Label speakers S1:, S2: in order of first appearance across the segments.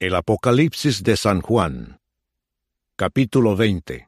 S1: El Apocalipsis de San Juan, capítulo 20.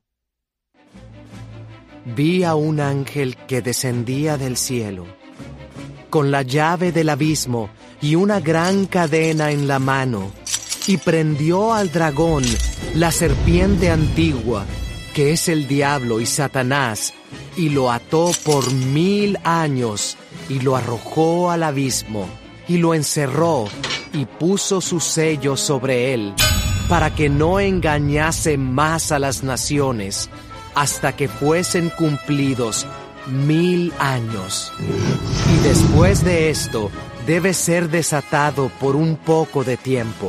S2: Vi a un ángel que descendía del cielo, con la llave del abismo y una gran cadena en la mano, y prendió al dragón, la serpiente antigua, que es el diablo y Satanás, y lo ató por 1000 años, y lo arrojó al abismo, y lo encerró, y puso su sello sobre él, para que no engañase más a las naciones, hasta que fuesen cumplidos 1000 años. Y después de esto, debe ser desatado por un poco de tiempo.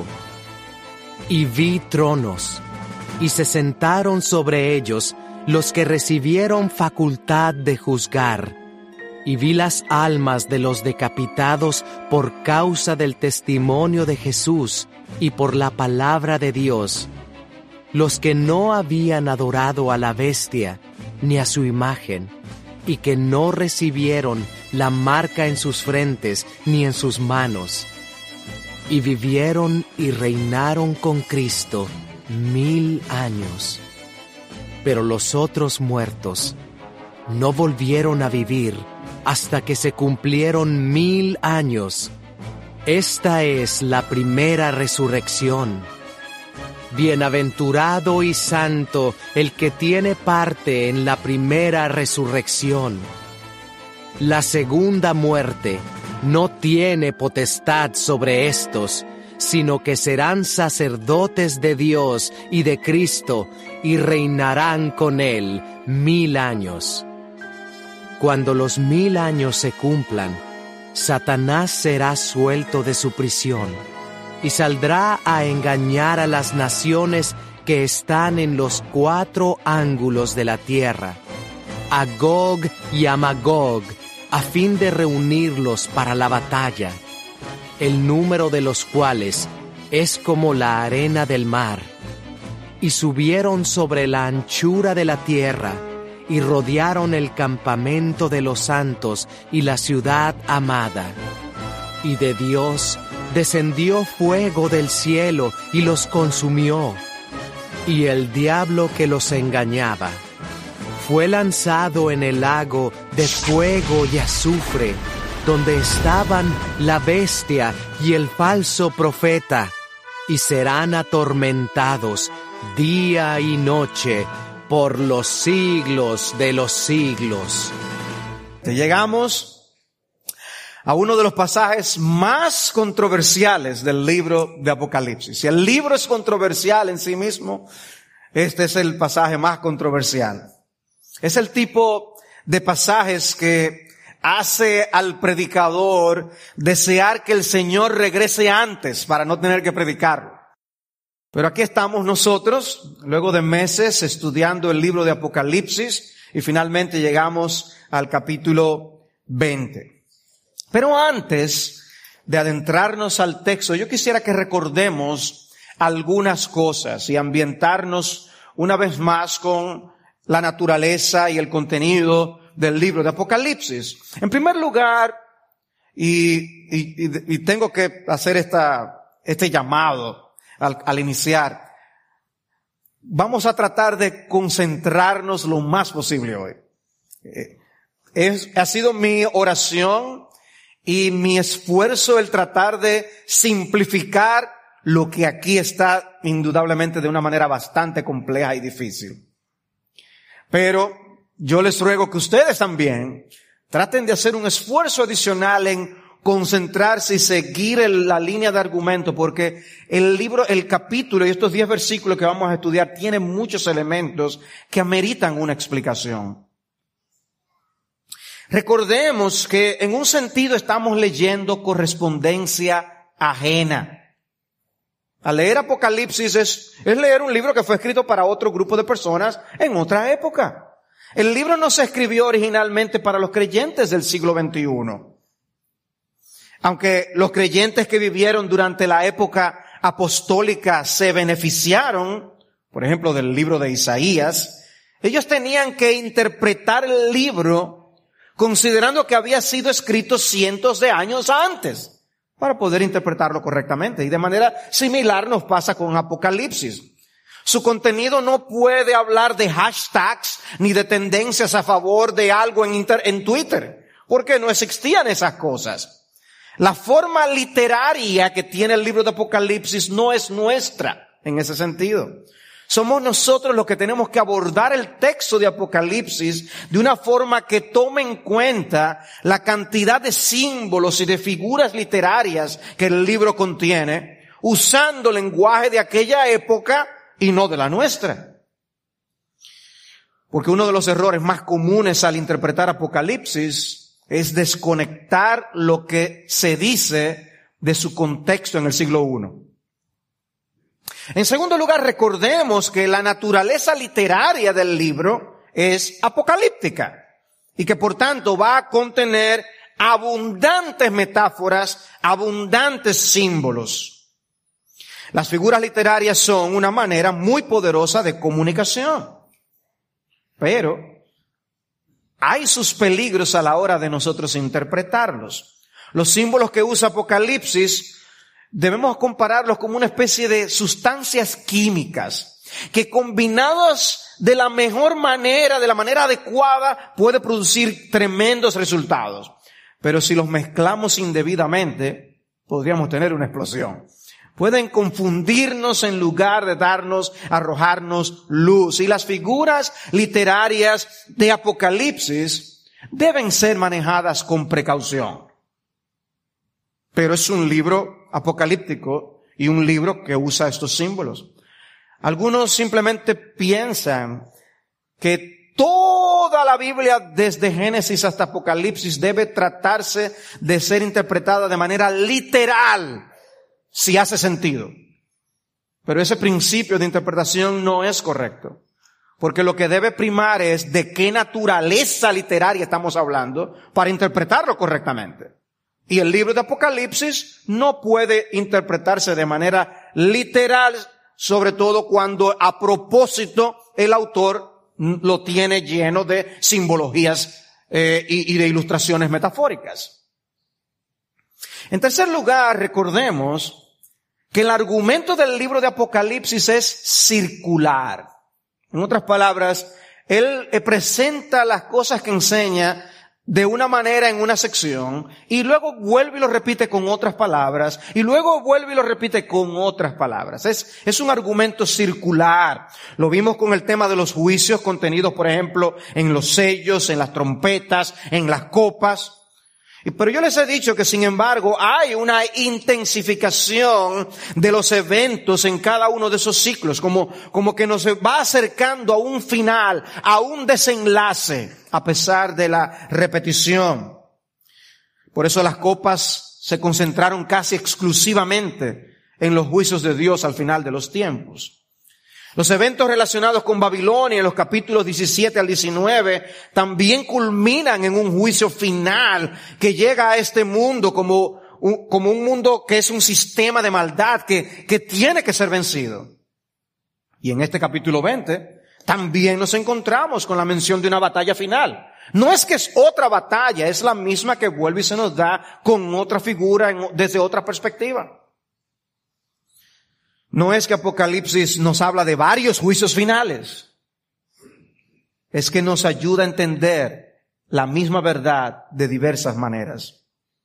S2: Y vi tronos, y se sentaron sobre ellos los que recibieron facultad de juzgar. Y vi las almas de los decapitados por causa del testimonio de Jesús y por la palabra de Dios, los que no habían adorado a la bestia ni a su imagen, y que no recibieron la marca en sus frentes ni en sus manos. Y vivieron y reinaron con Cristo 1000 años. Pero los otros muertos no volvieron a vivir hasta que se cumplieron 1000 años. Esta es la primera resurrección. Bienaventurado y santo el que tiene parte en la primera resurrección. La segunda muerte no tiene potestad sobre estos, sino que serán sacerdotes de Dios y de Cristo, y reinarán con él 1000 años. Cuando los 1000 años se cumplan, Satanás será suelto de su prisión, y saldrá a engañar a las naciones que están en los 4 ángulos de la tierra, a Gog y a Magog, a fin de reunirlos para la batalla, el número de los cuales es como la arena del mar. Y subieron sobre la anchura de la tierra, y rodearon el campamento de los santos y la ciudad amada. Y de Dios descendió fuego del cielo y los consumió. Y el diablo que los engañaba fue lanzado en el lago de fuego y azufre, donde estaban la bestia y el falso profeta, y serán atormentados día y noche por los siglos de los siglos.
S3: Llegamos a uno de los pasajes más controversiales del libro de Apocalipsis. Si el libro es controversial en sí mismo, este es el pasaje más controversial. Es el tipo de pasajes que hace al predicador desear que el Señor regrese antes para no tener que predicarlo. Pero aquí estamos nosotros, luego de meses estudiando el libro de Apocalipsis, y finalmente llegamos al capítulo 20. Pero antes de adentrarnos al texto, yo quisiera que recordemos algunas cosas y ambientarnos una vez más con la naturaleza y el contenido del libro de Apocalipsis. En primer lugar, y tengo que hacer este llamado al iniciar, vamos a tratar de concentrarnos lo más posible hoy. Ha sido mi oración y mi esfuerzo el tratar de simplificar lo que aquí está indudablemente de una manera bastante compleja y difícil. Pero yo les ruego que ustedes también traten de hacer un esfuerzo adicional en concentrarse y seguir la línea de argumento, porque el libro, el capítulo y estos 10 versículos que vamos a estudiar tienen muchos elementos que ameritan una explicación. Recordemos que en un sentido estamos leyendo correspondencia ajena. Al leer Apocalipsis es leer un libro que fue escrito para otro grupo de personas en otra época. El libro no se escribió originalmente para los creyentes del siglo XXI. Aunque los creyentes que vivieron durante la época apostólica se beneficiaron, por ejemplo, del libro de Isaías, ellos tenían que interpretar el libro considerando que había sido escrito cientos de años antes. para poder interpretarlo correctamente. Y de manera similar nos pasa con Apocalipsis. Su contenido no puede hablar de hashtags ni de tendencias a favor de algo en Twitter, porque no existían esas cosas. La forma literaria que tiene el libro de Apocalipsis no es nuestra en ese sentido. Somos nosotros los que tenemos que abordar el texto de Apocalipsis de una forma que tome en cuenta la cantidad de símbolos y de figuras literarias que el libro contiene, usando lenguaje de aquella época y no de la nuestra. Porque uno de los errores más comunes al interpretar Apocalipsis es desconectar lo que se dice de su contexto en el siglo I. En segundo lugar, recordemos que la naturaleza literaria del libro es apocalíptica y que por tanto va a contener abundantes metáforas, abundantes símbolos. Las figuras literarias son una manera muy poderosa de comunicación, pero hay sus peligros a la hora de nosotros interpretarlos. Los símbolos que usa Apocalipsis debemos compararlos como una especie de sustancias químicas que combinados de la mejor manera, de la manera adecuada, puede producir tremendos resultados. Pero si los mezclamos indebidamente, podríamos tener una explosión. Pueden confundirnos en lugar de arrojarnos luz. Y las figuras literarias de Apocalipsis deben ser manejadas con precaución. Pero es un libro apocalíptico y un libro que usa estos símbolos. Algunos simplemente piensan que toda la Biblia, desde Génesis hasta Apocalipsis, debe tratarse de ser interpretada de manera literal, si hace sentido. Pero ese principio de interpretación no es correcto. Porque lo que debe primar es de qué naturaleza literaria estamos hablando para interpretarlo correctamente. Y el libro de Apocalipsis no puede interpretarse de manera literal, sobre todo cuando a propósito el autor lo tiene lleno de simbologías y de ilustraciones metafóricas. En tercer lugar, recordemos que el argumento del libro de Apocalipsis es circular. En otras palabras, él presenta las cosas que enseña de una manera en una sección, y luego vuelve y lo repite con otras palabras, y luego vuelve y lo repite con otras palabras. Es un argumento circular. Lo vimos con el tema de los juicios contenidos, por ejemplo, en los sellos, en las trompetas, en las copas. Pero yo les he dicho que, sin embargo, hay una intensificación de los eventos en cada uno de esos ciclos, como que nos va acercando a un final, a un desenlace, a pesar de la repetición. Por eso las copas se concentraron casi exclusivamente en los juicios de Dios al final de los tiempos. Los eventos relacionados con Babilonia en los capítulos 17 al 19 también culminan en un juicio final que llega a este mundo como un mundo que es un sistema de maldad que tiene que ser vencido. Y en este capítulo 20 también nos encontramos con la mención de una batalla final. No es que es otra batalla, es la misma que vuelve y se nos da con otra figura desde otra perspectiva. No es que Apocalipsis nos habla de varios juicios finales. Es que nos ayuda a entender la misma verdad de diversas maneras.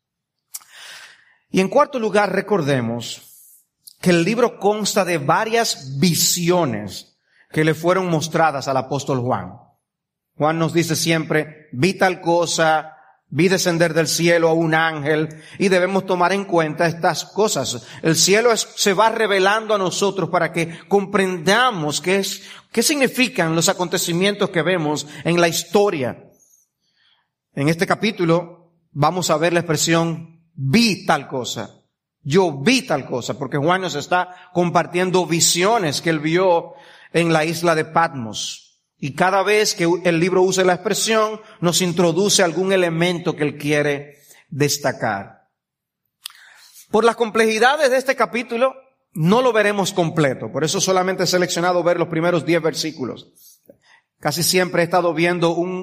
S3: Y en cuarto lugar, recordemos que el libro consta de varias visiones que le fueron mostradas al apóstol Juan. Juan nos dice siempre, vi tal cosa, vi descender del cielo a un ángel, y debemos tomar en cuenta estas cosas. El cielo se va revelando a nosotros para que comprendamos qué significan los acontecimientos que vemos en la historia. En este capítulo vamos a ver la expresión vi tal cosa. Yo vi tal cosa, porque Juan nos está compartiendo visiones que él vio en la isla de Patmos. Y cada vez que el libro usa la expresión, nos introduce algún elemento que él quiere destacar. Por las complejidades de este capítulo, no lo veremos completo. Por eso solamente he seleccionado ver los primeros 10 versículos. Casi siempre he estado viendo un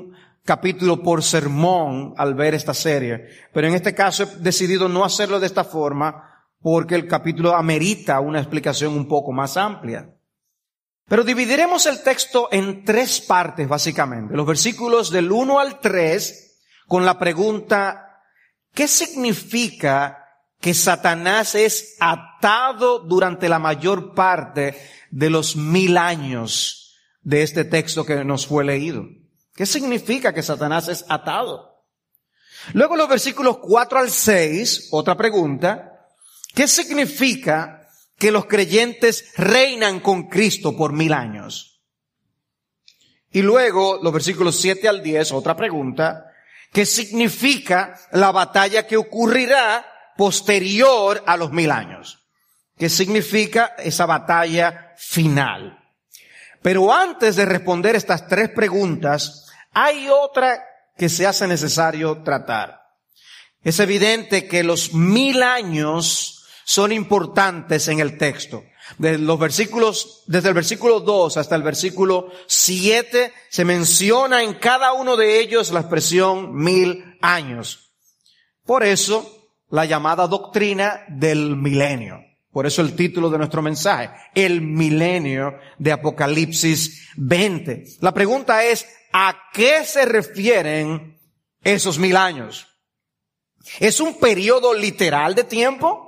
S3: capítulo por sermón al ver esta serie, pero en este caso he decidido no hacerlo de esta forma porque el capítulo amerita una explicación un poco más amplia. Pero dividiremos el texto en 3 partes básicamente, los versículos del 1 al 3 con la pregunta: ¿qué significa que Satanás es atado durante la mayor parte de los 1000 años de este texto que nos fue leído? ¿Qué significa que Satanás es atado? Luego los versículos 4 al 6, otra pregunta: ¿qué significa que los creyentes reinan con Cristo por 1000 años? Y luego los versículos 7 al 10, otra pregunta: ¿qué significa la batalla que ocurrirá posterior a los 1000 años? ¿Qué significa esa batalla final? Pero antes de responder estas 3 preguntas, hay otra que se hace necesario tratar. Es evidente que los 1000 años son importantes en el texto. Desde el versículo 2 hasta el versículo 7 se menciona en cada uno de ellos la expresión 1000 años. Por eso la llamada doctrina del milenio. Por eso el título de nuestro mensaje, el milenio de Apocalipsis 20. La pregunta es: ¿a qué se refieren esos 1000 años? ¿Es un periodo literal de tiempo?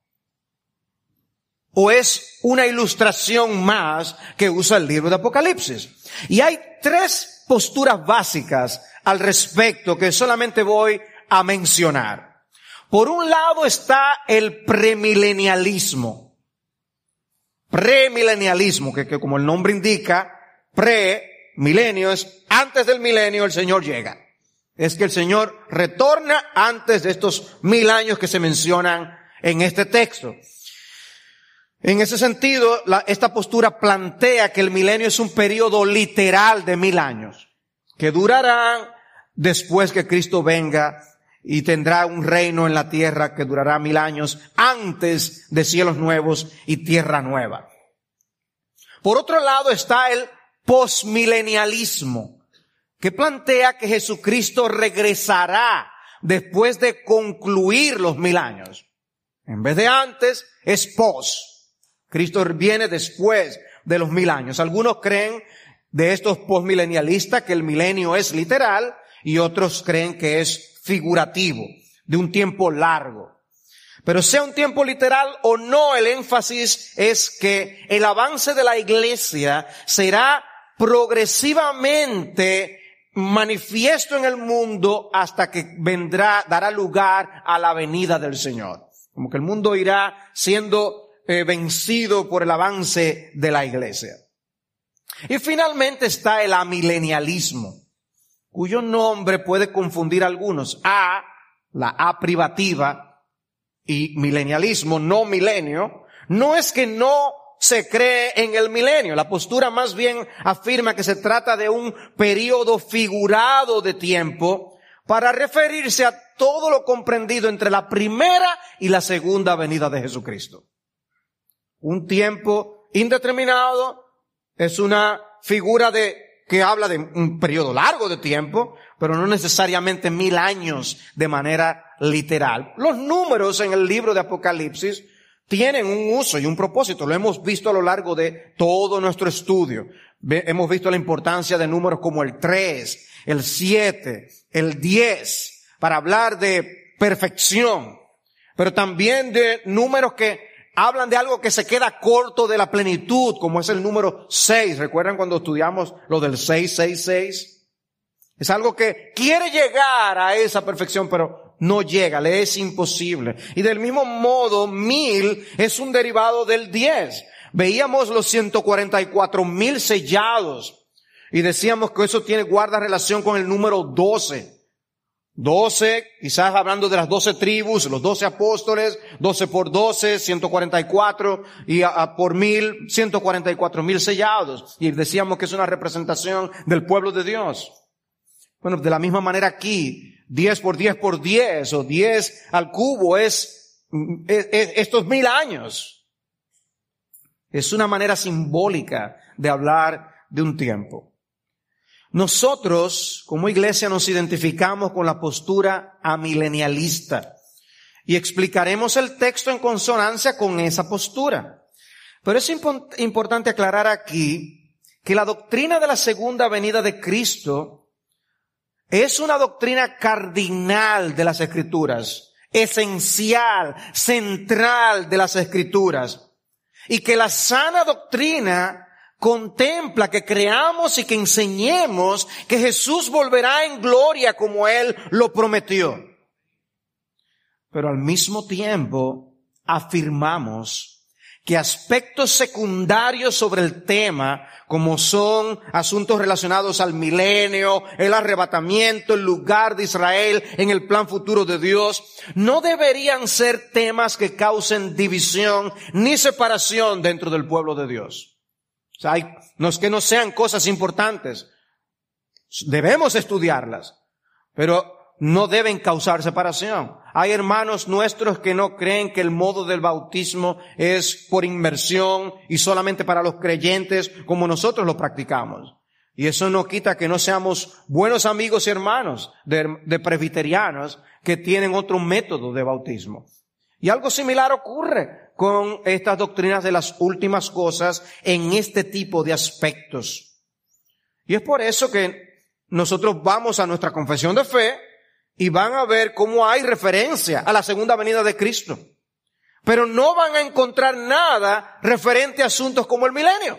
S3: ¿O es una ilustración más que usa el libro de Apocalipsis? Y hay 3 posturas básicas al respecto que solamente voy a mencionar. Por un lado está el premilenialismo. Premilenialismo, que como el nombre indica, milenio es antes del milenio el Señor llega. Es que el Señor retorna antes de estos 1000 años que se mencionan en este texto. En ese sentido, esta postura plantea que el milenio es un periodo literal de 1000 años, que durarán después que Cristo venga y tendrá un reino en la tierra que durará 1000 años antes de cielos nuevos y tierra nueva. Por otro lado está el posmilenialismo, que plantea que Jesucristo regresará después de concluir los 1000 años. En vez de antes, es pos. Cristo viene después de los 1000 años. Algunos creen de estos posmilenialistas que el milenio es literal y otros creen que es figurativo, de un tiempo largo. Pero sea un tiempo literal o no, el énfasis es que el avance de la iglesia será progresivamente manifiesto en el mundo hasta que dará lugar a la venida del Señor. Como que el mundo irá siendo vencido por el avance de la iglesia. Y finalmente está el amilenialismo, cuyo nombre puede confundir a algunos. La A privativa, y milenialismo, no milenio, no es que no se cree en el milenio. La postura más bien afirma que se trata de un periodo figurado de tiempo para referirse a todo lo comprendido entre la primera y la segunda venida de Jesucristo. Un tiempo indeterminado es una figura que habla de un periodo largo de tiempo, pero no necesariamente 1000 años de manera literal. Los números en el libro de Apocalipsis tienen un uso y un propósito. Lo hemos visto a lo largo de todo nuestro estudio. Hemos visto la importancia de números como el 3, el 7, el 10, para hablar de perfección, pero también de números que hablan de algo que se queda corto de la plenitud, como es el número 6. ¿Recuerdan cuando estudiamos lo del 666? Es algo que quiere llegar a esa perfección, pero no llega, le es imposible. Y del mismo modo, 1000 es un derivado del 10. Veíamos los 144,000 sellados y decíamos que eso guarda relación con el número 12. 12, quizás hablando de las 12 tribus, los 12 apóstoles, 12 por 12, 144, y por 1000, 144,000 sellados. Y decíamos que es una representación del pueblo de Dios. Bueno, de la misma manera aquí, 10 por 10 por 10, o 10 al cubo es estos 1000 años. Es una manera simbólica de hablar de un tiempo. Nosotros, como iglesia, nos identificamos con la postura amilenialista y explicaremos el texto en consonancia con esa postura. Pero es importante aclarar aquí que la doctrina de la segunda venida de Cristo es una doctrina cardinal de las Escrituras, esencial, central de las Escrituras, y que la sana doctrina contempla que creamos y que enseñemos que Jesús volverá en gloria como Él lo prometió. Pero al mismo tiempo afirmamos que aspectos secundarios sobre el tema, como son asuntos relacionados al milenio, el arrebatamiento, el lugar de Israel en el plan futuro de Dios, no deberían ser temas que causen división ni separación dentro del pueblo de Dios. O sea, no es que no sean cosas importantes, debemos estudiarlas, pero no deben causar separación. Hay hermanos nuestros que no creen que el modo del bautismo es por inmersión y solamente para los creyentes como nosotros lo practicamos. Y eso no quita que no seamos buenos amigos y hermanos de presbiterianos que tienen otro método de bautismo. Y algo similar ocurre con estas doctrinas de las últimas cosas en este tipo de aspectos. Y es por eso que nosotros vamos a nuestra confesión de fe y van a ver cómo hay referencia a la segunda venida de Cristo. Pero no van a encontrar nada referente a asuntos como el milenio.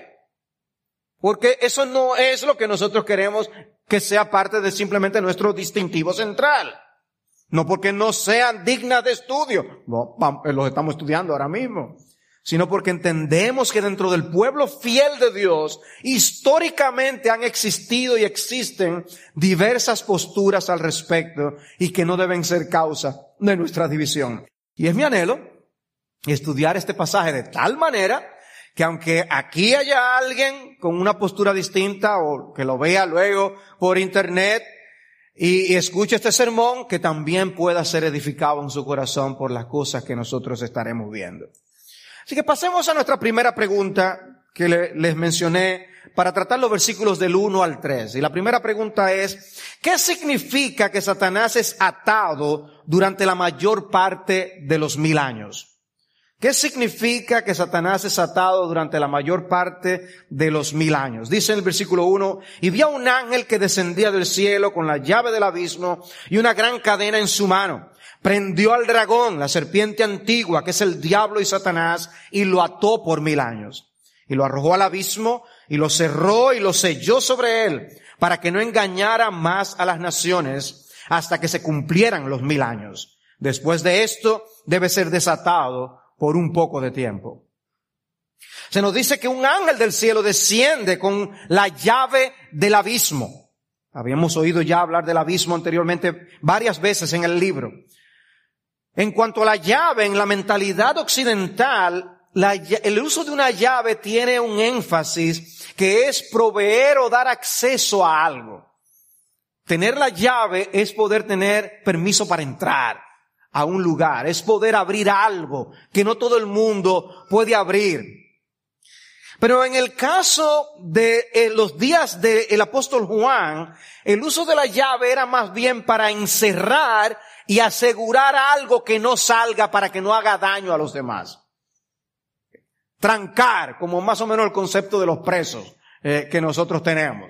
S3: Porque eso no es lo que nosotros queremos que sea parte de simplemente nuestro distintivo central. No porque no sean dignas de estudio, no, los estamos estudiando ahora mismo, sino porque entendemos que dentro del pueblo fiel de Dios, históricamente han existido y existen diversas posturas al respecto y que no deben ser causa de nuestra división. Y es mi anhelo estudiar este pasaje de tal manera que aunque aquí haya alguien con una postura distinta o que lo vea luego por internet, y escuche este sermón, que también pueda ser edificado en su corazón por las cosas que nosotros estaremos viendo. Así que pasemos a nuestra primera pregunta que les mencioné para tratar los versículos del 1 al 3. Y la primera pregunta es, ¿qué significa que Satanás es atado durante la mayor parte de los 1000 años? ¿Qué significa que Satanás es atado durante la mayor parte de los 1000 años? Dice en el versículo 1, y vi a un ángel que descendía del cielo con la llave del abismo y una gran cadena en su mano. Prendió al dragón, la serpiente antigua, que es el diablo y Satanás, y lo ató por 1000 años. Y lo arrojó al abismo, y lo cerró y lo selló sobre él, para que no engañara más a las naciones hasta que se cumplieran los 1000 años. Después de esto, debe ser desatado por un poco de tiempo. Se nos dice que un ángel del cielo desciende con la llave del abismo. Habíamos oído ya hablar del abismo anteriormente varias veces en el libro. En cuanto a la llave, en la mentalidad occidental, el uso de una llave tiene un énfasis que es proveer o dar acceso a algo. Tener la llave es poder tener permiso para entrar a un lugar, es poder abrir algo que no todo el mundo puede abrir. Pero en el caso de los días del apóstol Juan, el uso de la llave era más bien para encerrar y asegurar algo que no salga para que no haga daño a los demás. Trancar, como más o menos el concepto de los presos que nosotros tenemos.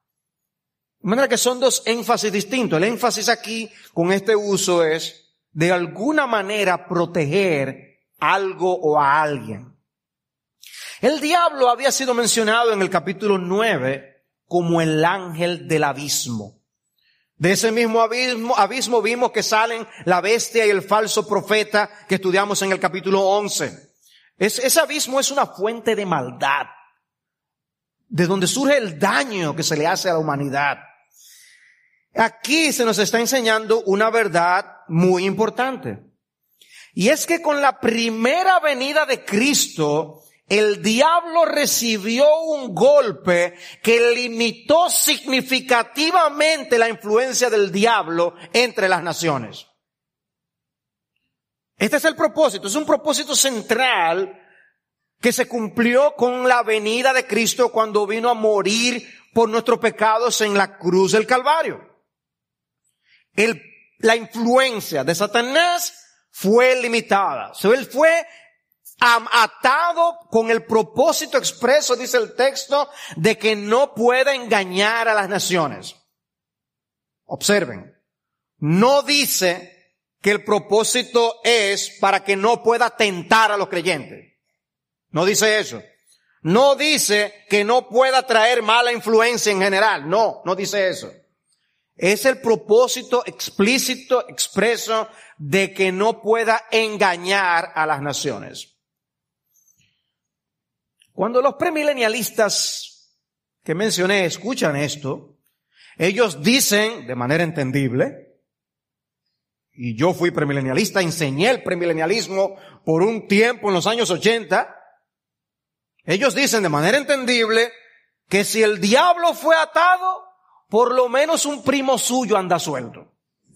S3: De manera que son dos énfasis distintos. El énfasis aquí con este uso es de alguna manera proteger algo o a alguien. El diablo había sido mencionado en el capítulo 9 como el ángel del abismo. De ese mismo abismo vimos que salen la bestia y el falso profeta que estudiamos en el capítulo 11. Ese abismo es una fuente de maldad, de donde surge el daño que se le hace a la humanidad. Aquí se nos está enseñando una verdad muy importante. Y es que con la primera venida de Cristo, el diablo recibió un golpe que limitó significativamente la influencia del diablo entre las naciones. Este es el propósito, es un propósito central que se cumplió con la venida de Cristo cuando vino a morir por nuestros pecados en la cruz del Calvario. La influencia de Satanás fue limitada. Él fue atado con el propósito expreso, dice el texto, de que no pueda engañar a las naciones. Observen, no dice que el propósito es para que no pueda tentar a los creyentes. No dice eso. No dice que no pueda traer mala influencia en general. No dice eso. Es el propósito explícito, expreso, de que no pueda engañar a las naciones. Cuando los premilenialistas que mencioné escuchan esto, ellos dicen de manera entendible, y yo fui premilenialista, enseñé el premilenialismo por un tiempo en los años 80, ellos dicen de manera entendible que si el diablo fue atado, por lo menos un primo suyo anda suelto.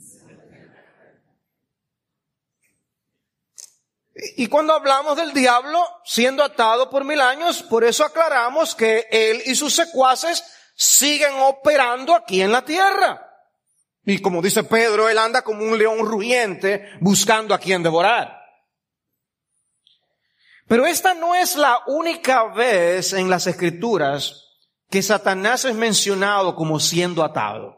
S3: Y cuando hablamos del diablo siendo atado por 1000 años, por eso aclaramos que él y sus secuaces siguen operando aquí en la tierra. Y como dice Pedro, él anda como un león rugiente buscando a quien devorar. Pero esta no es la única vez en las Escrituras que Satanás es mencionado como siendo atado.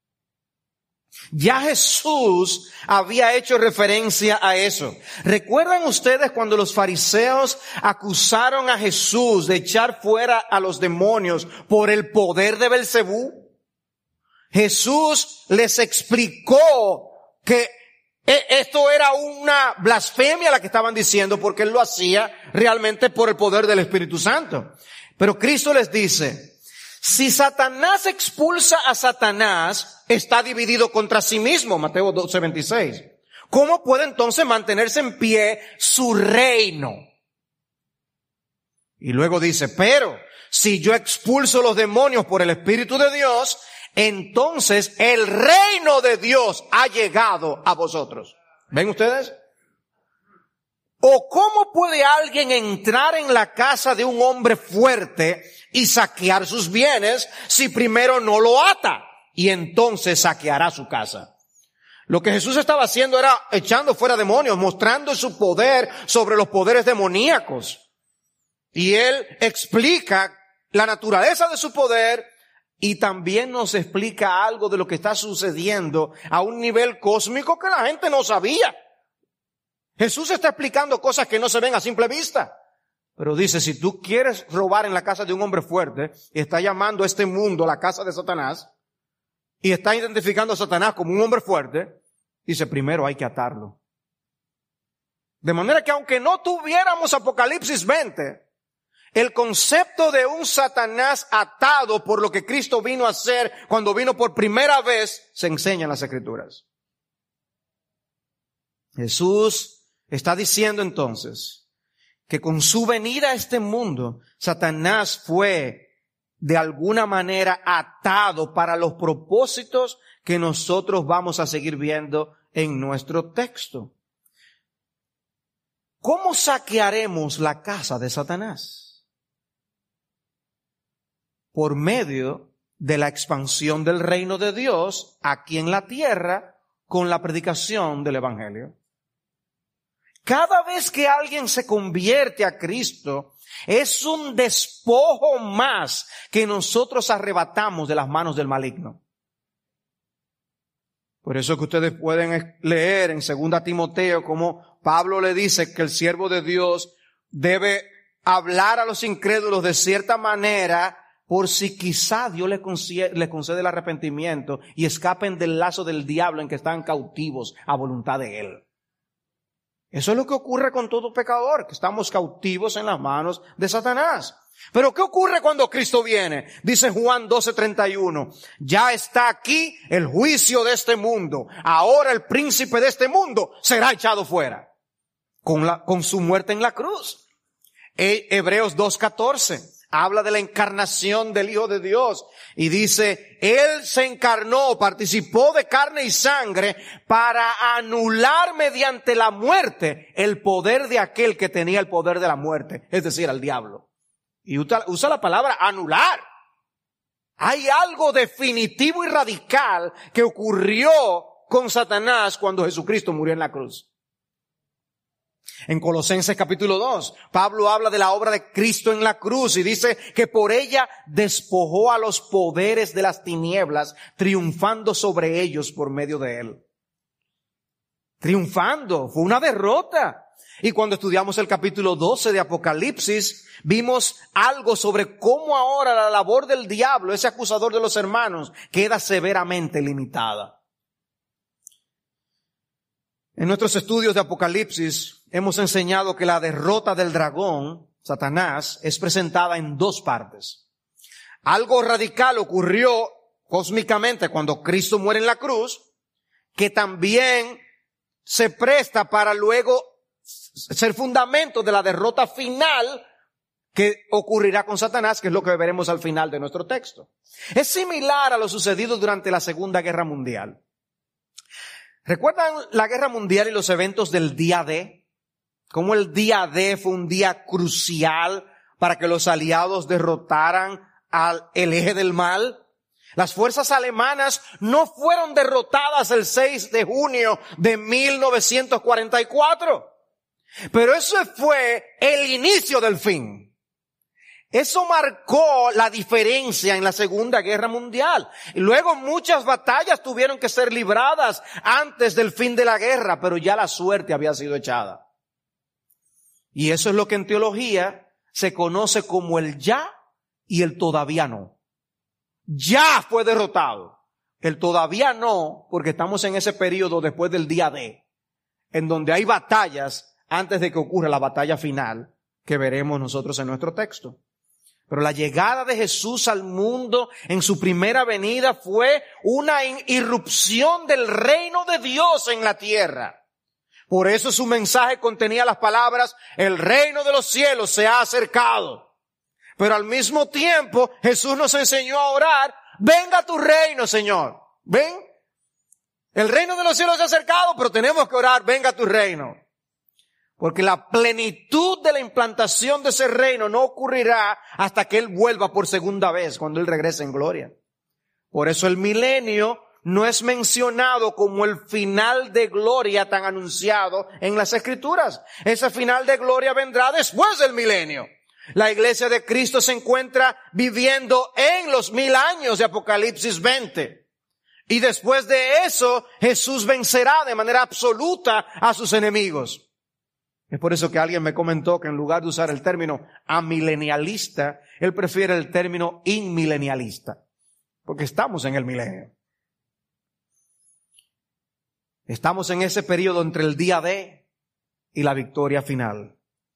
S3: Ya Jesús había hecho referencia a eso. ¿Recuerdan ustedes cuando los fariseos acusaron a Jesús de echar fuera a los demonios por el poder de Belcebú? Jesús les explicó que esto era una blasfemia la que estaban diciendo, porque él lo hacía realmente por el poder del Espíritu Santo. Pero Cristo les dice, si Satanás expulsa a Satanás, está dividido contra sí mismo, Mateo 12:26. ¿Cómo puede entonces mantenerse en pie su reino? Y luego dice, pero si yo expulso los demonios por el Espíritu de Dios, entonces el reino de Dios ha llegado a vosotros. ¿Ven ustedes? ¿O cómo puede alguien entrar en la casa de un hombre fuerte y saquear sus bienes si primero no lo ata? Y entonces saqueará su casa. Lo que Jesús estaba haciendo era echando fuera demonios, mostrando su poder sobre los poderes demoníacos. Y él explica la naturaleza de su poder y también nos explica algo de lo que está sucediendo a un nivel cósmico que la gente no sabía. Jesús está explicando cosas que no se ven a simple vista. Pero dice, si tú quieres robar en la casa de un hombre fuerte, y está llamando a este mundo la casa de Satanás, y está identificando a Satanás como un hombre fuerte, dice, primero hay que atarlo. De manera que aunque no tuviéramos Apocalipsis 20, el concepto de un Satanás atado por lo que Cristo vino a hacer cuando vino por primera vez, se enseña en las Escrituras. Jesús está diciendo entonces que con su venida a este mundo, Satanás fue de alguna manera atado para los propósitos que nosotros vamos a seguir viendo en nuestro texto. ¿Cómo saquearemos la casa de Satanás? Por medio de la expansión del reino de Dios aquí en la tierra con la predicación del Evangelio. Cada vez que alguien se convierte a Cristo, es un despojo más que nosotros arrebatamos de las manos del maligno. Por eso que ustedes pueden leer en 2 Timoteo como Pablo le dice que el siervo de Dios debe hablar a los incrédulos de cierta manera por si quizá Dios le concede el arrepentimiento y escapen del lazo del diablo en que están cautivos a voluntad de Él. Eso es lo que ocurre con todo pecador, que estamos cautivos en las manos de Satanás. Pero ¿qué ocurre cuando Cristo viene? Dice Juan 12:31, ya está aquí el juicio de este mundo. Ahora el príncipe de este mundo será echado fuera con su muerte en la cruz. Hebreos 2:14 habla de la encarnación del Hijo de Dios y dice, Él se encarnó, participó de carne y sangre para anular mediante la muerte el poder de aquel que tenía el poder de la muerte, es decir, al diablo. Y usa la palabra anular. Hay algo definitivo y radical que ocurrió con Satanás cuando Jesucristo murió en la cruz. En Colosenses capítulo 2, Pablo habla de la obra de Cristo en la cruz y dice que por ella despojó a los poderes de las tinieblas, triunfando sobre ellos por medio de él. Triunfando, fue una derrota. Y cuando estudiamos el capítulo 12 de Apocalipsis, vimos algo sobre cómo ahora la labor del diablo, ese acusador de los hermanos, queda severamente limitada. En nuestros estudios de Apocalipsis hemos enseñado que la derrota del dragón, Satanás, es presentada en dos partes. Algo radical ocurrió cósmicamente cuando Cristo muere en la cruz, que también se presta para luego ser fundamento de la derrota final que ocurrirá con Satanás, que es lo que veremos al final de nuestro texto. Es similar a lo sucedido durante la Segunda Guerra Mundial. ¿Recuerdan la Guerra Mundial y los eventos del día D? Cómo el día D fue un día crucial para que los aliados derrotaran el eje del mal. Las fuerzas alemanas no fueron derrotadas el 6 de junio de 1944. Pero eso fue el inicio del fin. Eso marcó la diferencia en la Segunda Guerra Mundial. Y luego muchas batallas tuvieron que ser libradas antes del fin de la guerra, pero ya la suerte había sido echada. Y eso es lo que en teología se conoce como el ya y el todavía no. Ya fue derrotado. El todavía no, porque estamos en ese periodo después del día D, en donde hay batallas antes de que ocurra la batalla final que veremos nosotros en nuestro texto. Pero la llegada de Jesús al mundo en su primera venida fue una irrupción del reino de Dios en la tierra. Por eso su mensaje contenía las palabras, el reino de los cielos se ha acercado. Pero al mismo tiempo Jesús nos enseñó a orar, venga tu reino, Señor. ¿Ven? El reino de los cielos se ha acercado, pero tenemos que orar, venga tu reino. Porque la plenitud de la implantación de ese reino no ocurrirá hasta que Él vuelva por segunda vez, cuando Él regrese en gloria. Por eso el milenio no es mencionado como el final de gloria tan anunciado en las Escrituras. Ese final de gloria vendrá después del milenio. La iglesia de Cristo se encuentra viviendo en los 1000 años de Apocalipsis 20. Y después de eso, Jesús vencerá de manera absoluta a sus enemigos. Es por eso que alguien me comentó que en lugar de usar el término amilenialista, él prefiere el término inmilenialista. Porque estamos en el milenio. Estamos en ese periodo entre el día D y la victoria final.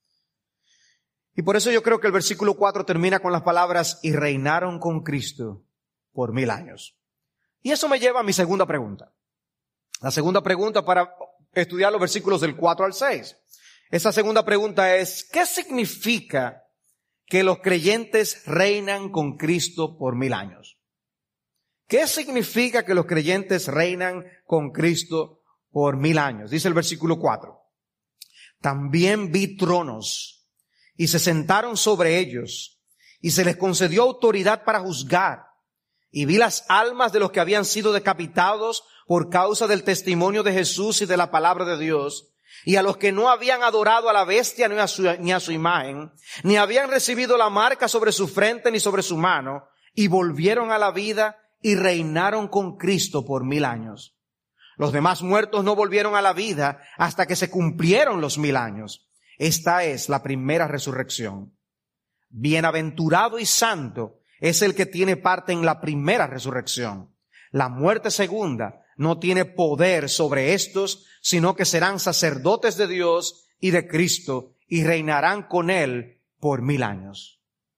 S3: Y por eso yo creo que el versículo 4 termina con las palabras, y reinaron con Cristo por 1000 años. Y eso me lleva a mi segunda pregunta. La segunda pregunta para estudiar los versículos del 4 al 6. Esa segunda pregunta es, ¿qué significa que los creyentes reinan con Cristo por 1000 años? ¿Qué significa que los creyentes reinan con Cristo por 1000 años? Dice el versículo 4. También vi tronos y se sentaron sobre ellos y se les concedió autoridad para juzgar. Y vi las almas de los que habían sido decapitados por causa del testimonio de Jesús y de la palabra de Dios. Y a los que no habían adorado a la bestia ni a su imagen, ni habían recibido la marca sobre su frente ni sobre su mano, y volvieron a la vida y reinaron con Cristo por 1000 años. Los demás muertos no volvieron a la vida hasta que se cumplieron los 1000 años. Esta es la primera resurrección. Bienaventurado y santo es el que tiene parte en la primera resurrección. La muerte segunda no tiene poder sobre estos, sino que serán sacerdotes de Dios y de Cristo y reinarán con Él por 1000 años.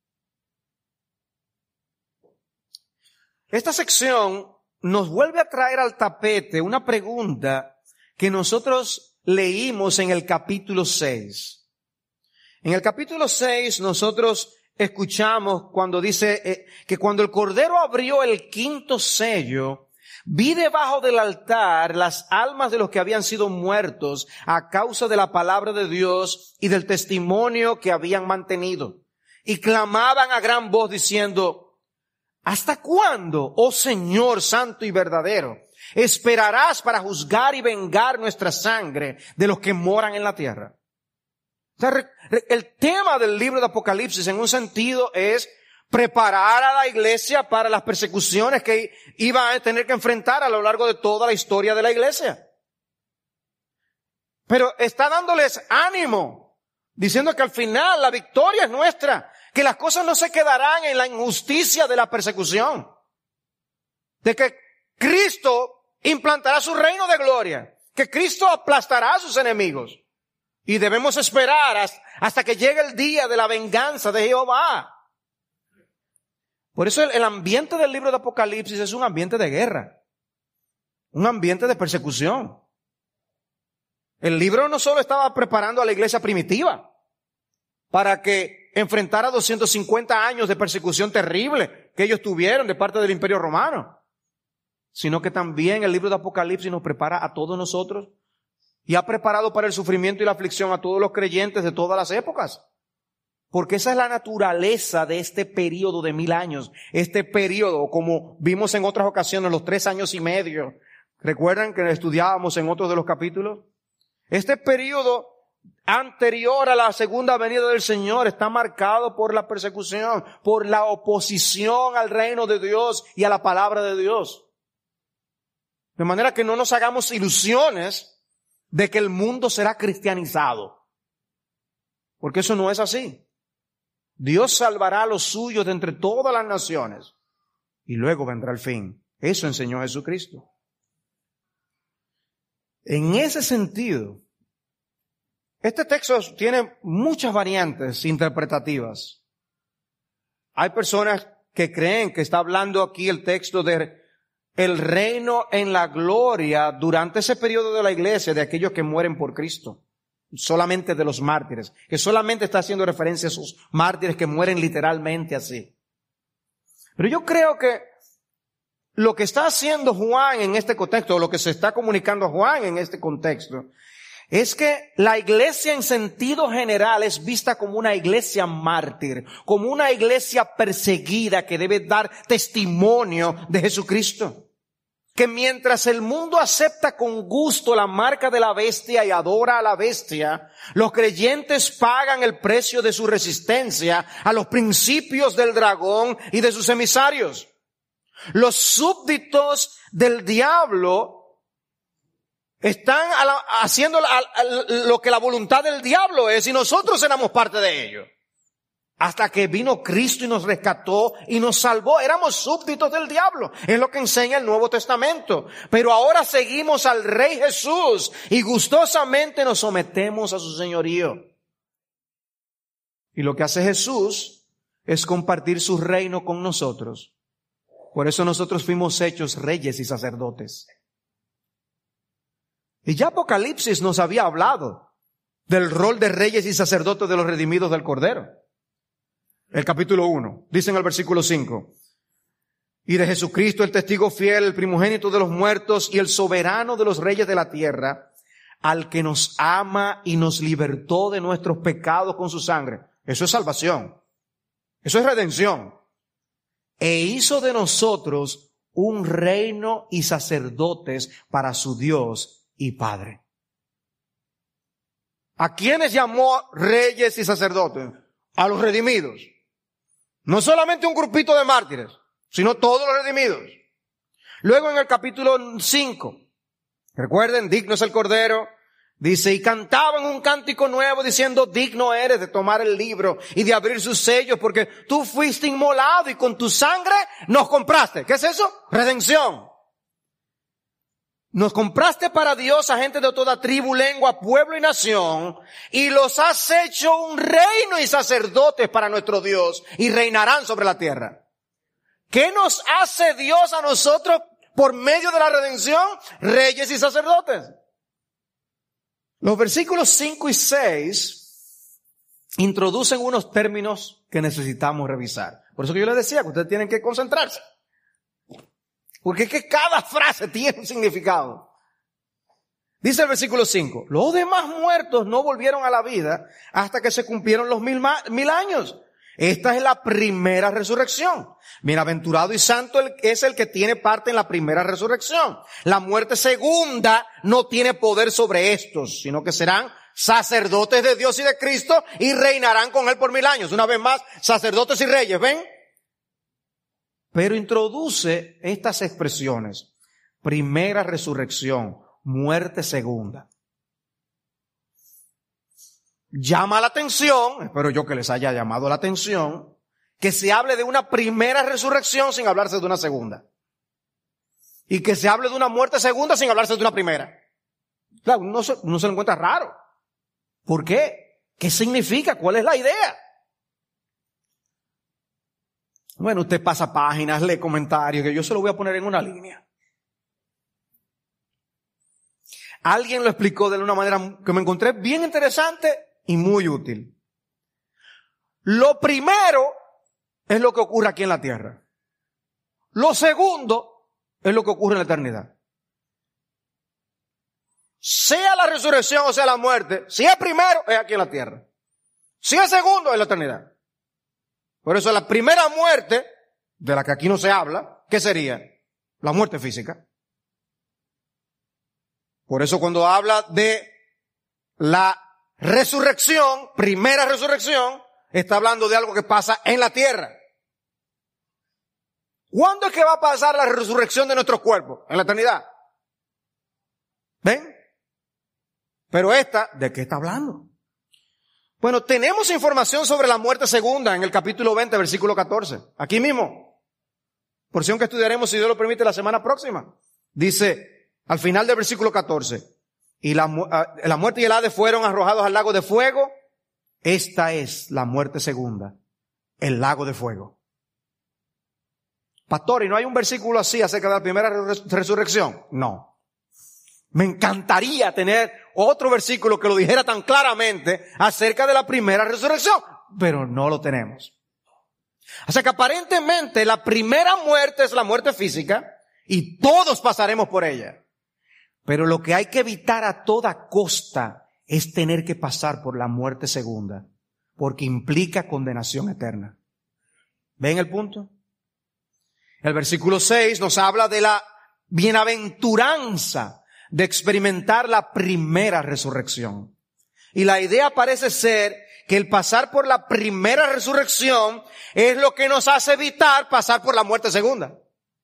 S3: Esta sección nos vuelve a traer al tapete una pregunta que nosotros leímos en el capítulo 6. En el capítulo 6 nosotros escuchamos cuando dice que cuando el Cordero abrió el 5º sello, vi debajo del altar las almas de los que habían sido muertos a causa de la palabra de Dios y del testimonio que habían mantenido. Y clamaban a gran voz diciendo, ¿hasta cuándo, oh Señor santo y verdadero, esperarás para juzgar y vengar nuestra sangre de los que moran en la tierra? O sea, el tema del libro de Apocalipsis en un sentido es preparar a la iglesia para las persecuciones que iba a tener que enfrentar a lo largo de toda la historia de la iglesia. Pero está dándoles ánimo, diciendo que al final la victoria es nuestra, que las cosas no se quedarán en la injusticia de la persecución, de que Cristo implantará su reino de gloria, que Cristo aplastará a sus enemigos. Y debemos esperar hasta que llegue el día de la venganza de Jehová. Por eso el ambiente del libro de Apocalipsis es un ambiente de guerra, un ambiente de persecución. El libro no solo estaba preparando a la iglesia primitiva para que enfrentara 250 años de persecución terrible que ellos tuvieron de parte del Imperio Romano, sino que también el libro de Apocalipsis nos prepara a todos nosotros y ha preparado para el sufrimiento y la aflicción a todos los creyentes de todas las épocas. Porque esa es la naturaleza de este periodo de 1000 años. Este periodo, como vimos en otras ocasiones, los 3 años y medio. ¿Recuerdan que estudiábamos en otros de los capítulos? Este periodo anterior a la segunda venida del Señor está marcado por la persecución, por la oposición al reino de Dios y a la palabra de Dios. De manera que no nos hagamos ilusiones de que el mundo será cristianizado. Porque eso no es así. Dios salvará a los suyos de entre todas las naciones y luego vendrá el fin. Eso enseñó Jesucristo. En ese sentido, este texto tiene muchas variantes interpretativas. Hay personas que creen que está hablando aquí el texto de el reino en la gloria durante ese periodo de la iglesia de aquellos que mueren por Cristo. Solamente de los mártires, que solamente está haciendo referencia a esos mártires que mueren literalmente así. Pero yo creo que lo que está haciendo Juan en este contexto, o lo que se está comunicando a Juan en este contexto, es que la iglesia en sentido general es vista como una iglesia mártir, como una iglesia perseguida que debe dar testimonio de Jesucristo. Que mientras el mundo acepta con gusto la marca de la bestia y adora a la bestia, los creyentes pagan el precio de su resistencia a los principios del dragón y de sus emisarios. Los súbditos del diablo están haciendo lo que la voluntad del diablo es y nosotros éramos parte de ello. Hasta que vino Cristo y nos rescató y nos salvó. Éramos súbditos del diablo. Es lo que enseña el Nuevo Testamento. Pero ahora seguimos al Rey Jesús y gustosamente nos sometemos a su señorío. Y lo que hace Jesús es compartir su reino con nosotros. Por eso nosotros fuimos hechos reyes y sacerdotes. Y ya Apocalipsis nos había hablado del rol de reyes y sacerdotes de los redimidos del Cordero. El capítulo 1, dice en el versículo 5, y de Jesucristo el testigo fiel, el primogénito de los muertos y el soberano de los reyes de la tierra, al que nos ama y nos libertó de nuestros pecados con su sangre. Eso es salvación. Eso es redención. E hizo de nosotros un reino y sacerdotes para su Dios y Padre. ¿A quiénes llamó reyes y sacerdotes? A los redimidos. No solamente un grupito de mártires, sino todos los redimidos. Luego en el capítulo 5, recuerden, digno es el Cordero, dice, y cantaban un cántico nuevo diciendo, digno eres de tomar el libro y de abrir sus sellos porque tú fuiste inmolado y con tu sangre nos compraste. ¿Qué es eso? Redención. Nos compraste para Dios a gente de toda tribu, lengua, pueblo y nación, y los has hecho un reino y sacerdotes para nuestro Dios, y reinarán sobre la tierra. ¿Qué nos hace Dios a nosotros por medio de la redención? Reyes y sacerdotes. Los versículos 5 y 6 introducen unos términos que necesitamos revisar. Por eso que yo les decía que ustedes tienen que concentrarse. Porque es que cada frase tiene un significado. Dice el versículo 5, los demás muertos no volvieron a la vida hasta que se cumplieron los 1000 años. Esta es la primera resurrección. Bienaventurado y santo es el que tiene parte en la primera resurrección. La muerte segunda no tiene poder sobre estos, sino que serán sacerdotes de Dios y de Cristo y reinarán con Él por 1000 años. Una vez más, sacerdotes y reyes, ¿ven? Pero introduce estas expresiones. Primera resurrección, muerte segunda. Llama la atención, espero yo que les haya llamado la atención, que se hable de una primera resurrección sin hablarse de una segunda. Y que se hable de una muerte segunda sin hablarse de una primera. Claro, uno se lo encuentra raro. ¿Por qué? ¿Qué significa? ¿Cuál es la idea? Bueno, usted pasa páginas, lee comentarios, que yo se lo voy a poner en una línea. Alguien lo explicó de una manera que me encontré bien interesante y muy útil. Lo primero es lo que ocurre aquí en la tierra. Lo segundo es lo que ocurre en la eternidad. Sea la resurrección o sea la muerte, si es primero es aquí en la tierra. Si es segundo es la eternidad. Por eso la primera muerte, de la que aquí no se habla, ¿qué sería? La muerte física. Por eso cuando habla de la resurrección, primera resurrección, está hablando de algo que pasa en la tierra. ¿Cuándo es que va a pasar la resurrección de nuestros cuerpos? En la eternidad. ¿Ven? Pero esta, ¿de qué está hablando? Bueno, tenemos información sobre la muerte segunda en el capítulo 20, versículo 14. Aquí mismo. Porción que estudiaremos, si Dios lo permite, la semana próxima. Dice, al final del versículo 14, y la muerte y el Hades fueron arrojados al lago de fuego. Esta es la muerte segunda, el lago de fuego. Pastor, ¿y no hay un versículo así acerca de la primera resurrección? No. Me encantaría tener otro versículo que lo dijera tan claramente acerca de la primera resurrección, pero no lo tenemos. O sea que aparentemente la primera muerte es la muerte física y todos pasaremos por ella. Pero lo que hay que evitar a toda costa es tener que pasar por la muerte segunda, porque implica condenación eterna. ¿Ven el punto? El versículo 6 nos habla de la bienaventuranza de experimentar la primera resurrección. Y la idea parece ser que el pasar por la primera resurrección es lo que nos hace evitar pasar por la muerte segunda.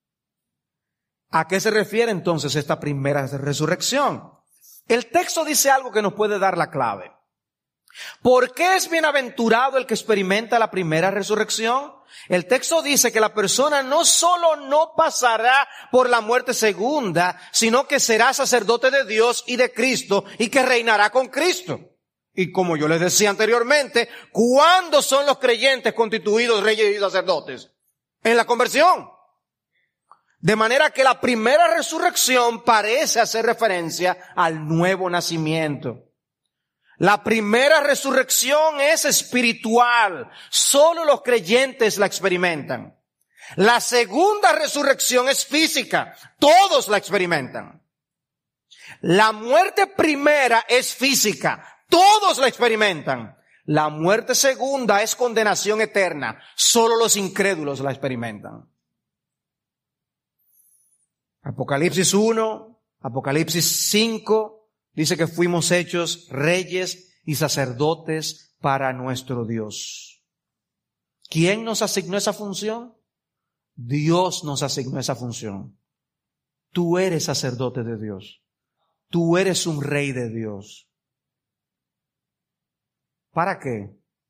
S3: ¿A qué se refiere entonces esta primera resurrección? El texto dice algo que nos puede dar la clave. ¿Por qué es bienaventurado el que experimenta la primera resurrección? El texto dice que la persona no solo no pasará por la muerte segunda, sino que será sacerdote de Dios y de Cristo y que reinará con Cristo. Y como yo les decía anteriormente, ¿cuándo son los creyentes constituidos reyes y sacerdotes? En la conversión. De manera que la primera resurrección parece hacer referencia al nuevo nacimiento. La primera resurrección es espiritual. Solo los creyentes la experimentan. La segunda resurrección es física. Todos la experimentan. La muerte primera es física. Todos la experimentan. La muerte segunda es condenación eterna. Solo los incrédulos la experimentan. Apocalipsis 1, Apocalipsis 5, dice que fuimos hechos reyes y sacerdotes para nuestro Dios. ¿Quién nos asignó esa función? Dios nos asignó esa función. Tú eres sacerdote de Dios. Tú eres un rey de Dios. ¿Para qué?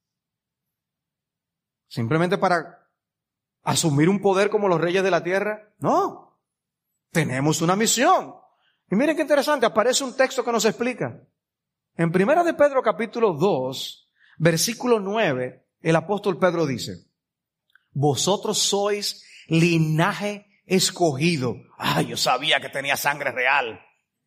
S3: ¿Simplemente para asumir un poder como los reyes de la tierra? No. Tenemos una misión. Y miren qué interesante, aparece un texto que nos explica. En 1 de Pedro capítulo 2, versículo 9, el apóstol Pedro dice, vosotros sois linaje escogido. Ay, yo sabía que tenía sangre real.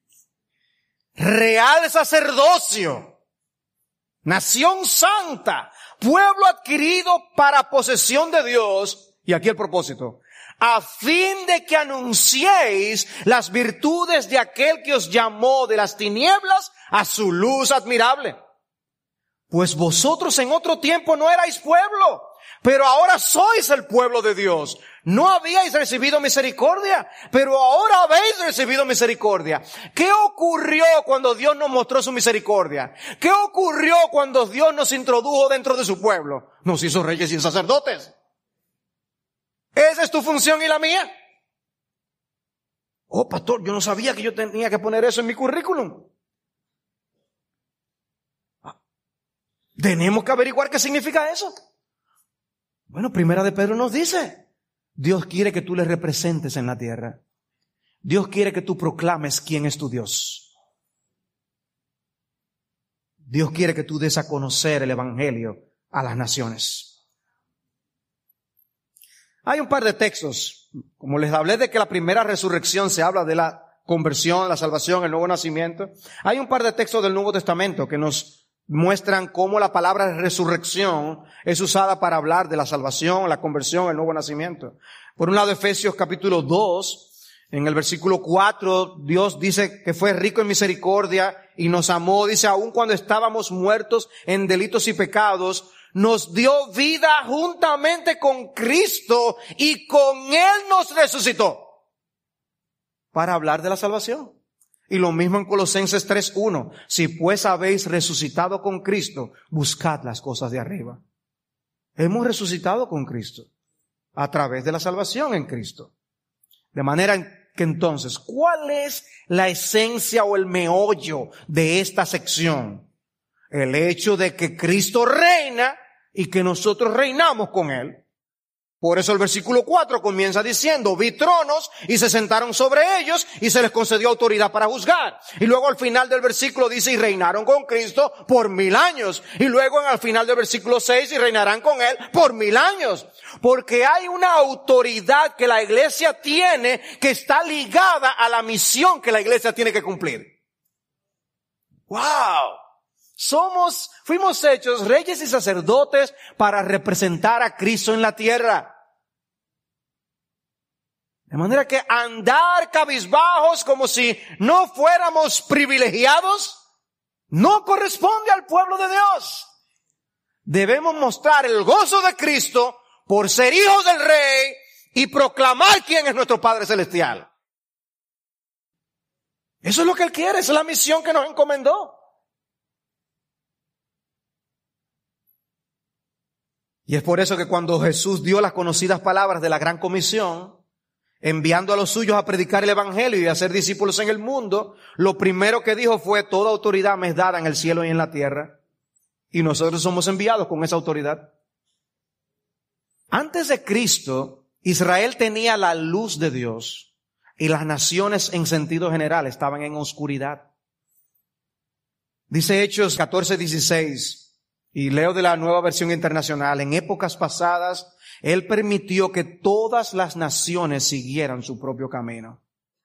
S3: Real sacerdocio. Nación santa. Pueblo adquirido para posesión de Dios. Y aquí el propósito. A fin de que anunciéis las virtudes de aquel que os llamó de las tinieblas a su luz admirable. Pues vosotros en otro tiempo no erais pueblo, pero ahora sois el pueblo de Dios. No habíais recibido misericordia, pero ahora habéis recibido misericordia. ¿Qué ocurrió cuando Dios nos mostró su misericordia? ¿Qué ocurrió cuando Dios nos introdujo dentro de su pueblo? Nos hizo reyes y sacerdotes. ¿Esa es tu función y la mía? Oh, pastor, yo no sabía que yo tenía que poner eso en mi currículum. Tenemos que averiguar qué significa eso. Bueno, Primera de Pedro nos dice, Dios quiere que tú le representes en la tierra. Dios quiere que tú proclames quién es tu Dios. Dios quiere que tú des a conocer el evangelio a las naciones. Hay un par de textos, como les hablé de que la primera resurrección se habla de la conversión, la salvación, el nuevo nacimiento. Hay un par de textos del Nuevo Testamento que nos muestran cómo la palabra resurrección es usada para hablar de la salvación, la conversión, el nuevo nacimiento. Por un lado, Efesios capítulo 2, en el versículo 4, Dios dice que fue rico en misericordia y nos amó. Dice, aun cuando estábamos muertos en delitos y pecados, nos dio vida juntamente con Cristo y con Él nos resucitó. Para hablar de la salvación. Y lo mismo en Colosenses 3:1. Si pues habéis resucitado con Cristo, buscad las cosas de arriba. Hemos resucitado con Cristo a través de la salvación en Cristo. De manera que entonces, ¿cuál es la esencia o el meollo de esta sección? El hecho de que Cristo reina y que nosotros reinamos con Él. Por eso el versículo 4 comienza diciendo, vi tronos y se sentaron sobre ellos y se les concedió autoridad para juzgar. Y luego al final del versículo dice, y reinaron con Cristo por 1000 años. Y luego al final del versículo 6, y reinarán con Él por 1000 años. Porque hay una autoridad que la iglesia tiene que está ligada a la misión que la iglesia tiene que cumplir. ¡Wow! Fuimos hechos reyes y sacerdotes para representar a Cristo en la tierra. De manera que andar cabizbajos como si no fuéramos privilegiados no corresponde al pueblo de Dios. Debemos mostrar el gozo de Cristo por ser hijos del Rey y proclamar quién es nuestro Padre Celestial. Eso es lo que Él quiere, esa es la misión que nos encomendó. Y es por eso que cuando Jesús dio las conocidas palabras de la Gran Comisión, enviando a los suyos a predicar el evangelio y a hacer discípulos en el mundo, lo primero que dijo fue, toda autoridad me es dada en el cielo y en la tierra, y nosotros somos enviados con esa autoridad. Antes de Cristo, Israel tenía la luz de Dios, y las naciones en sentido general estaban en oscuridad. Dice Hechos 14:16, y leo de la Nueva Versión Internacional, en épocas pasadas, Él permitió que todas las naciones siguieran su propio camino.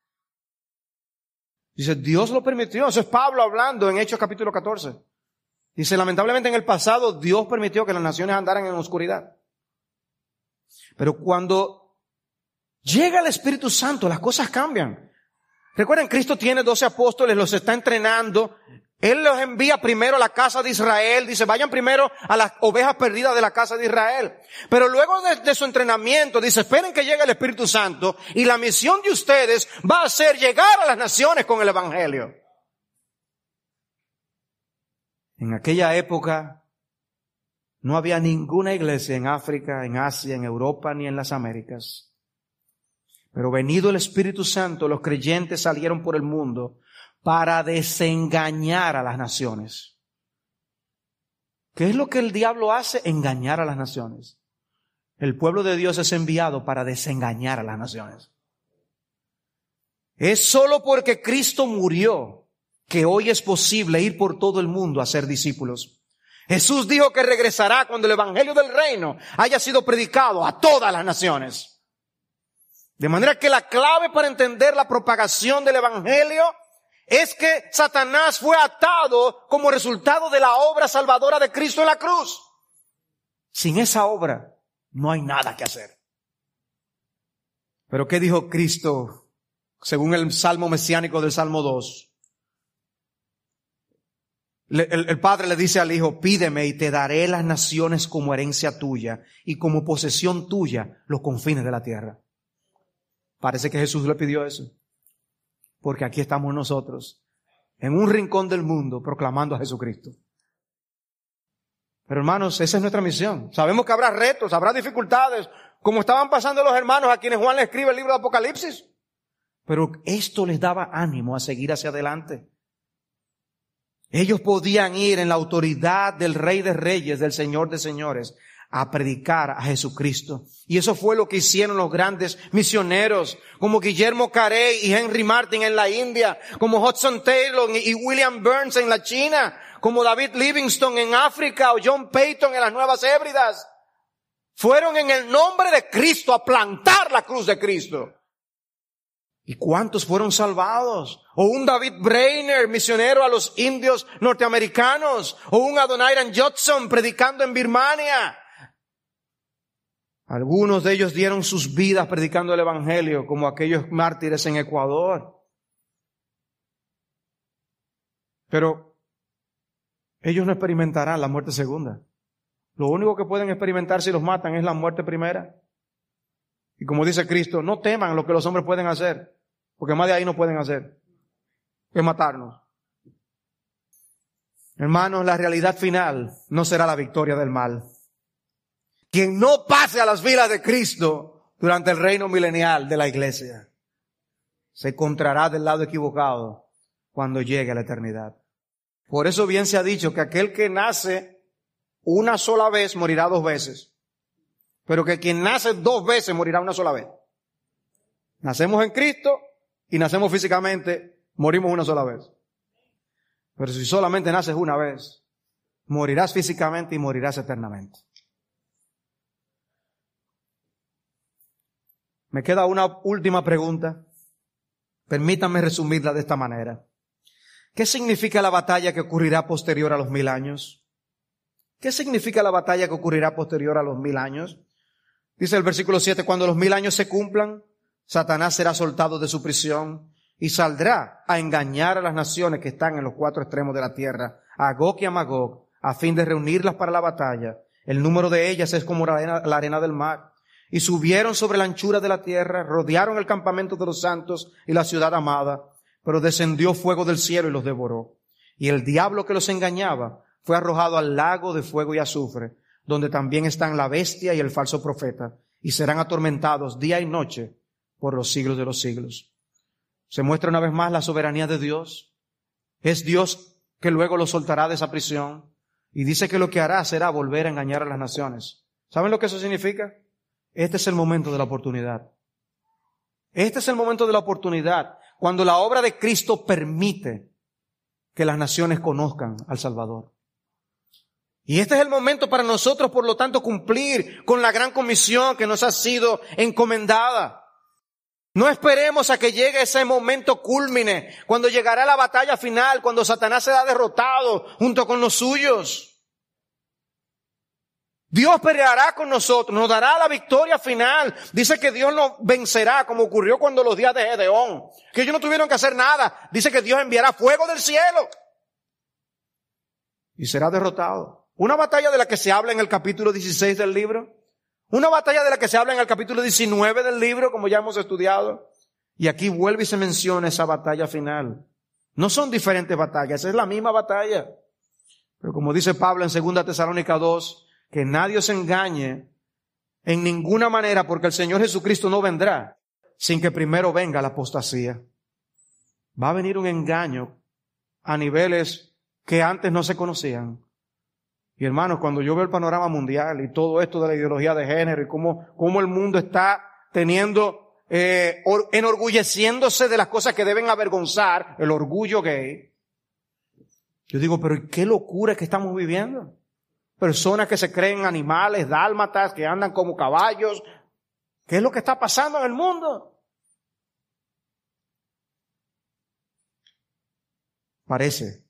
S3: Dice, Dios lo permitió. Eso es Pablo hablando en Hechos capítulo 14. Dice, lamentablemente en el pasado, Dios permitió que las naciones andaran en oscuridad. Pero cuando llega el Espíritu Santo, las cosas cambian. Recuerden, Cristo tiene 12 apóstoles, los está entrenando. Él los envía primero a la casa de Israel. Dice, vayan primero a las ovejas perdidas de la casa de Israel. Pero luego de su entrenamiento, dice, esperen que llegue el Espíritu Santo. Y la misión de ustedes va a ser llegar a las naciones con el evangelio. En aquella época, no había ninguna iglesia en África, en Asia, en Europa, ni en las Américas. Pero venido el Espíritu Santo, los creyentes salieron por el mundo para desengañar a las naciones. ¿Qué es lo que el diablo hace? Engañar a las naciones. El pueblo de Dios es enviado para desengañar a las naciones. Es solo porque Cristo murió que hoy es posible ir por todo el mundo a ser discípulos. Jesús dijo que regresará cuando el evangelio del reino haya sido predicado a todas las naciones. De manera que la clave para entender la propagación del evangelio es que Satanás fue atado como resultado de la obra salvadora de Cristo en la cruz. Sin esa obra no hay nada que hacer. Pero ¿qué dijo Cristo según el salmo mesiánico del Salmo 2? el padre le dice al hijo, pídeme y te daré las naciones como herencia tuya y como posesión tuya los confines de la tierra. Parece que Jesús le pidió eso. Porque aquí estamos nosotros, en un rincón del mundo, proclamando a Jesucristo. Pero hermanos, esa es nuestra misión. Sabemos que habrá retos, habrá dificultades, como estaban pasando los hermanos a quienes Juan le escribe el libro de Apocalipsis. Pero esto les daba ánimo a seguir hacia adelante. Ellos podían ir en la autoridad del Rey de Reyes, del Señor de Señores, a predicar a Jesucristo. Y eso fue lo que hicieron los grandes misioneros, como Guillermo Carey y Henry Martin en la India, como Hudson Taylor y William Burns en la China, como David Livingstone en África o John Peyton en las Nuevas Hébridas. Fueron en el nombre de Cristo a plantar la cruz de Cristo. ¿Y cuántos fueron salvados? O un David Brainerd, misionero a los indios norteamericanos. O un Adoniram Judson predicando en Birmania. Algunos de ellos dieron sus vidas predicando el Evangelio, como aquellos mártires en Ecuador. Pero ellos no experimentarán la muerte segunda. Lo único que pueden experimentar si los matan es la muerte primera. Y como dice Cristo, no teman lo que los hombres pueden hacer, porque más de ahí no pueden hacer, es matarnos. Hermanos, la realidad final no será la victoria del mal. Quien no pase a las filas de Cristo durante el reino milenial de la iglesia, se encontrará del lado equivocado cuando llegue a la eternidad. Por eso bien se ha dicho que aquel que nace una sola vez morirá 2 veces. Pero que quien nace 2 veces morirá una sola vez. Nacemos en Cristo y nacemos físicamente, morimos una sola vez. Pero si solamente naces una vez, morirás físicamente y morirás eternamente. Me queda una última pregunta. Permítanme resumirla de esta manera. ¿Qué significa la batalla que ocurrirá posterior a los 1000 años? ¿Qué significa la batalla que ocurrirá posterior a los 1000 años? Dice el versículo 7, cuando los 1000 años se cumplan, Satanás será soltado de su prisión y saldrá a engañar a las naciones que están en los 4 extremos de la tierra, a Gog y a Magog, a fin de reunirlas para la batalla. El número de ellas es como la arena del mar. Y subieron sobre la anchura de la tierra, rodearon el campamento de los santos y la ciudad amada, pero descendió fuego del cielo y los devoró. Y el diablo que los engañaba fue arrojado al lago de fuego y azufre, donde también están la bestia y el falso profeta, y serán atormentados día y noche por los siglos de los siglos. Se muestra una vez más la soberanía de Dios. Es Dios que luego los soltará de esa prisión, y dice que lo que hará será volver a engañar a las naciones. ¿Saben lo que eso significa? Este es el momento de la oportunidad. Este es el momento de la oportunidad, cuando la obra de Cristo permite que las naciones conozcan al Salvador. Y este es el momento para nosotros, por lo tanto, cumplir con la gran comisión que nos ha sido encomendada. No esperemos a que llegue ese momento cúlmine, cuando llegará la batalla final, cuando Satanás será derrotado junto con los suyos. Dios peleará con nosotros, nos dará la victoria final. Dice que Dios nos vencerá, como ocurrió cuando los días de Gedeón, que ellos no tuvieron que hacer nada. Dice que Dios enviará fuego del cielo y será derrotado. Una batalla de la que se habla en el capítulo 16 del libro, una batalla de la que se habla en el capítulo 19 del libro, como ya hemos estudiado, y aquí vuelve y se menciona esa batalla final. No son diferentes batallas, es la misma batalla. Pero como dice Pablo en 2 Tesalónica 2, que nadie os engañe en ninguna manera, porque el Señor Jesucristo no vendrá sin que primero venga la apostasía. Va a venir un engaño a niveles que antes no se conocían. Y hermanos, cuando yo veo el panorama mundial y todo esto de la ideología de género y cómo el mundo está teniendo, enorgulleciéndose de las cosas que deben avergonzar, el orgullo gay, yo digo, pero qué locura que estamos viviendo. Personas que se creen animales, dálmatas, que andan como caballos. ¿Qué es lo que está pasando en el mundo? Parece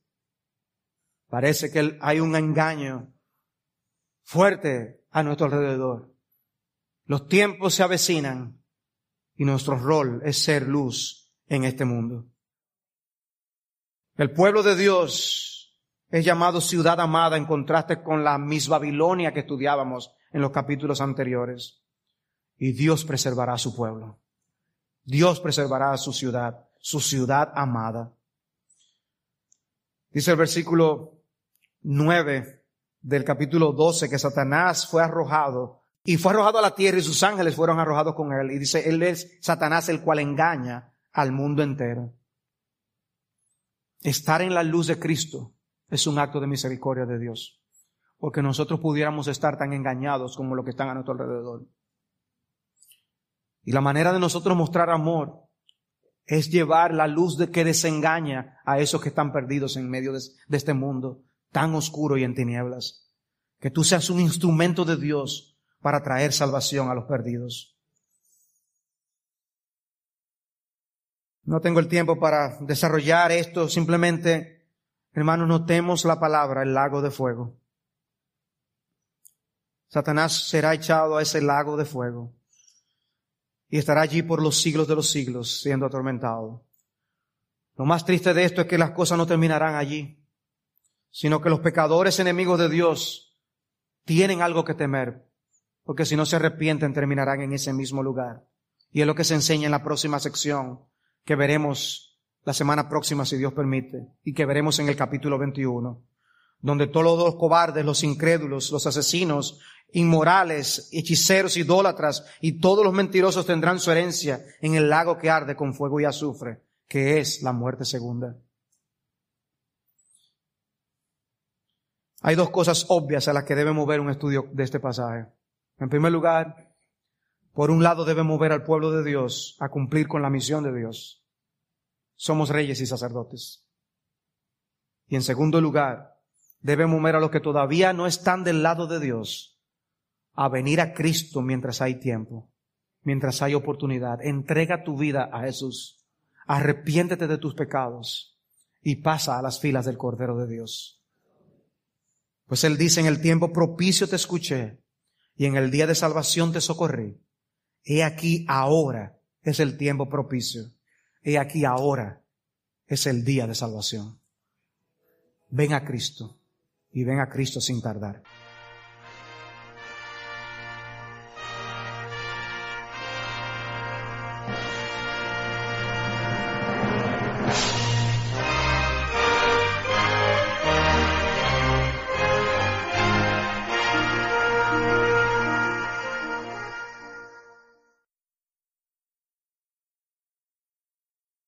S3: que hay un engaño fuerte a nuestro alrededor. Los tiempos se avecinan y nuestro rol es ser luz en este mundo. El pueblo de Dios Es llamado ciudad amada en contraste con la Miss Babilonia que estudiábamos en los capítulos anteriores. Y Dios preservará a su pueblo. Dios preservará a su ciudad amada. Dice el versículo 9 del capítulo 12 que Satanás fue arrojado a la tierra y sus ángeles fueron arrojados con él. Y dice, él es Satanás el cual engaña al mundo entero. Estar en la luz de Cristo es un acto de misericordia de Dios, porque nosotros pudiéramos estar tan engañados como los que están a nuestro alrededor. Y la manera de nosotros mostrar amor es llevar la luz que desengaña a esos que están perdidos en medio de este mundo tan oscuro y en tinieblas. Que tú seas un instrumento de Dios para traer salvación a los perdidos. No tengo el tiempo para desarrollar esto, simplemente, hermanos, notemos la palabra, el lago de fuego. Satanás será echado a ese lago de fuego y estará allí por los siglos de los siglos siendo atormentado. Lo más triste de esto es que las cosas no terminarán allí, sino que los pecadores enemigos de Dios tienen algo que temer, porque si no se arrepienten terminarán en ese mismo lugar. Y es lo que se enseña en la próxima sección, que veremos la semana próxima, si Dios permite, y que veremos en el capítulo 21, donde todos los cobardes, los incrédulos, los asesinos, inmorales, hechiceros, idólatras y todos los mentirosos tendrán su herencia en el lago que arde con fuego y azufre, que es la muerte segunda. Hay dos cosas obvias a las que debe mover un estudio de este pasaje. En primer lugar, por un lado debe mover al pueblo de Dios a cumplir con la misión de Dios. Somos reyes y sacerdotes. Y en segundo lugar, debe mover a los que todavía no están del lado de Dios a venir a Cristo mientras hay tiempo, mientras hay oportunidad. Entrega tu vida a Jesús. Arrepiéntete de tus pecados y pasa a las filas del Cordero de Dios. Pues Él dice, en el tiempo propicio te escuché y en el día de salvación te socorrí. He aquí ahora es el tiempo propicio. He aquí ahora es el día de salvación. Ven a Cristo y ven a Cristo sin tardar.